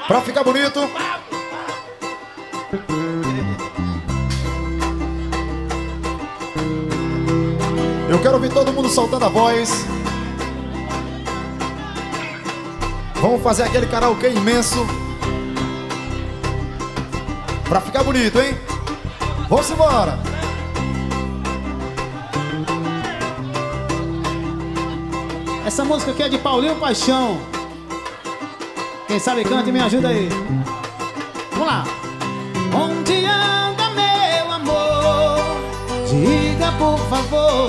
Pra ficar bonito. Eu quero ouvir todo mundo soltando a voz. Vamos fazer aquele karaokê imenso. Pra ficar bonito, hein? Vamos embora. Essa música aqui é de Paulinho Paixão. Quem sabe canta e me ajuda aí. Vamos lá. Onde anda meu amor? Diga por favor.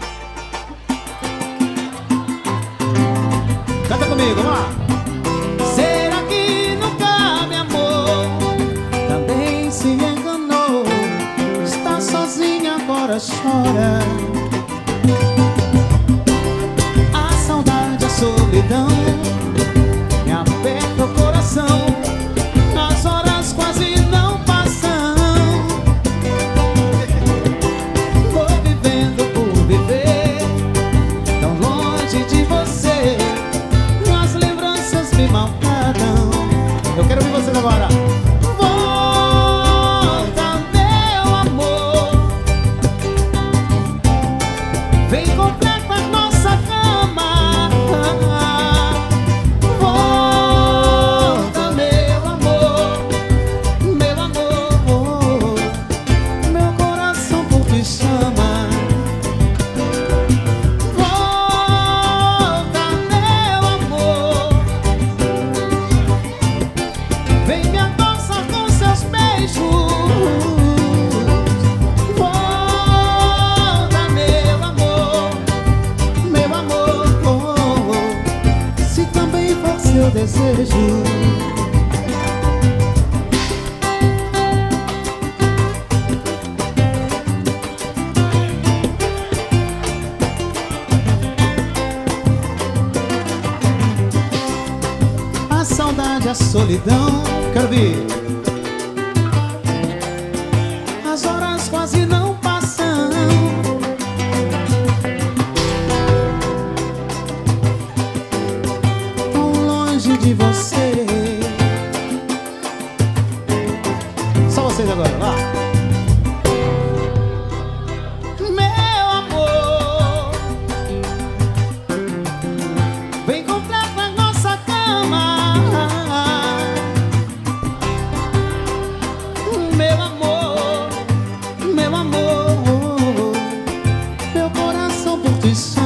Canta comigo, vamos lá. Será que nunca me amou? Também se enganou. Está sozinha, agora chora. A saudade, a solidão me aperta o coração. As horas quase não passam. Vou vivendo por viver, tão longe de você. As lembranças me maltratam. Eu quero ouvir vocês agora. Volta, meu amor. Vem comprar com a nossa cama. Volta, meu amor. Meu amor. Meu coração por ti chama. Volta, meu amor. Vem me adoçar com seus beijos. Volta, meu amor. Meu amor. Se também for seu desejo. A saudade, a solidão. Quero ver. As horas quase não passam. Tão longe de você. Só vocês agora, lá. Meu amor, vem comprar com a nossa cama. Meu amor, meu amor. Meu coração por ti